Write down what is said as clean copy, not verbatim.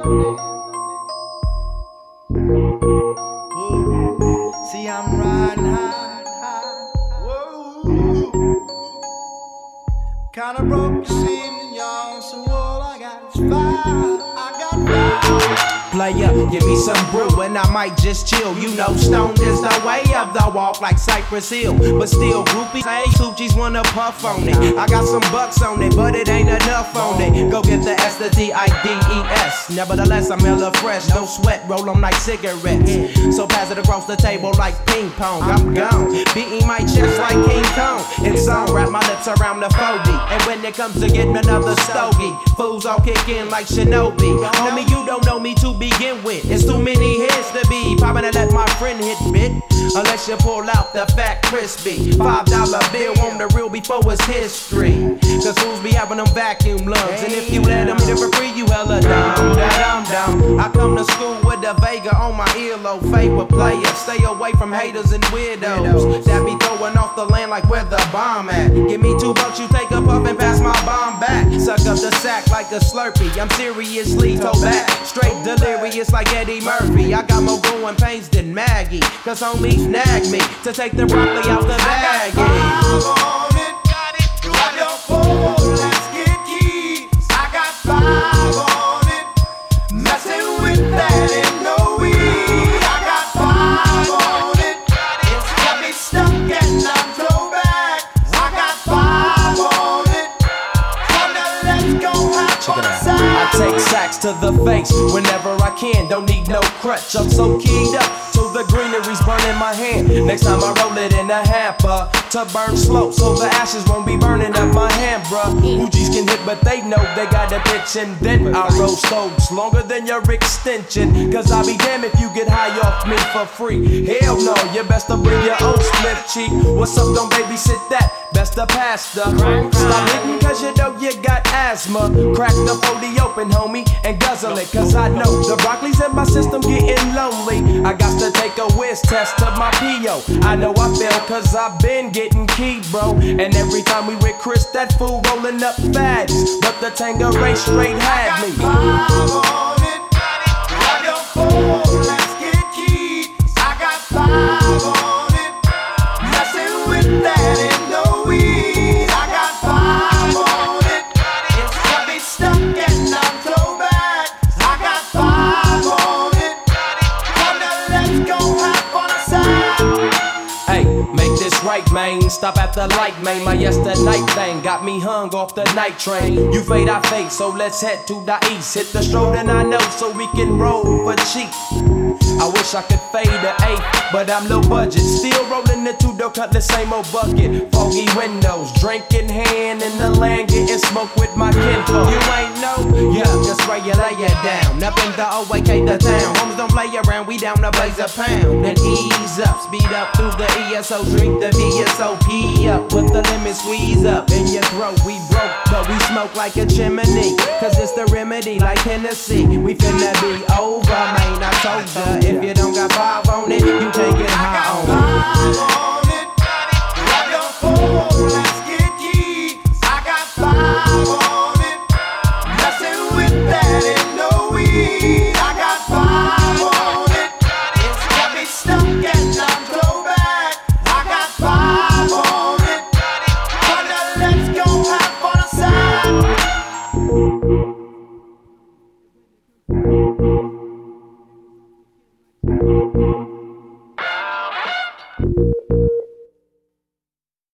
See, I'm riding high. Whoa. Kinda broke the scene, y'all. So all I got is fire. I got fire. Player, give me some brew and I might just chill. You know, stoned is the way of the walk like Cypress Hill. But still, groupies, hey, Coochies wanna puff on it. I got some bucks on it, but it ain't enough on it. Go get the S, the D-I-D-E-S. Nevertheless, I'm hella fresh, no sweat, roll 'em like cigarettes. So pass it across the table like ping pong. I'm gone, beating my chest like King Kong. It's on, wrap my lips around the 40. And when it comes to getting another stogie, fools all kick in like Shinobi. Homie, you don't know me to begin with. It's too many hits to be popping and let my friend hit bit. Unless you pull out the fat crispy $5 bill on the real before it's history. Cause fools be having them vacuum lungs. And if you let them hit it for free, you hella dumb, dumb. I come to school with a Vega on my earlobe. Favorite player, stay away from haters and weirdos that be throwing off the land like where the bomb at. Give me $2, you take a puff and pass my bomb back. Suck up the sack like a Slurpee. I'm seriously toe back, straight delirious like Eddie Murphy. I got more growing pains than Maggie. Cause homies nag me to take the broccoli out the bag. Let's get keys. I got 5 on it. Messing with that ain't no weed. I got 5 on it. It's got me stuck and I'm throwback. I got 5 on it. Come now, let's go have fun. I take sacks to the face whenever I can. Don't need no crutch. I'm so keyed up, so the greenery's burning my hand. Next time I roll it in a hamper to burn slow, so the ashes won't be burning up my hand, bruh. Hoogies can hit, but they know they got a pitch, and then I roll stoves longer than your extension. Cause I'll be damned if you get high off me for free. Hell no, you best to bring your own split cheek. What's up, don't babysit that? Best to pass the stop hitting cause you know you got asthma. Crack the 40 open, homie, and guzzle it. Cause I know the broccoli's in my system getting lonely. I got to take a whiz test to my P.O. I know I fail cause I've been getting keyed, bro. And every time we with Chris, that fool rolling up fads. But the Tangeray straight had me. I got 5 on it. Grab your phone, let's get keys. I got 5 on it. Messing with that ain't no weed. I got 5 on it. It's got me stuck and I'm throwback. I got 5 on it. Come now, let's go have fun aside. Hey, make this right, man. Stop at the light, man. My yesterday thing got me hung off the night train. You fade, I fade, so let's head to the east. Hit the stroll and I know so we can roll for cheap. I wish I could fade the 8, but I'm low budget. Still rolling the 2-door, cut the same old bucket. Foggy windows, drink in hand, in the land getting smoke with my kinfolk. You ain't know? Yeah, just where you lay it down. Up in the OAK, the town. Homies don't play around, we down to blaze a pound. Then ease up, speed up through the ESO, drink the VSOP up. Put the lemon squeeze up in your throat. We broke, but we smoke like a chimney. Cause it's the remedy like Hennessy. We finna be over, man, I told ya. If you don't got 5 on it, you can't get high on it.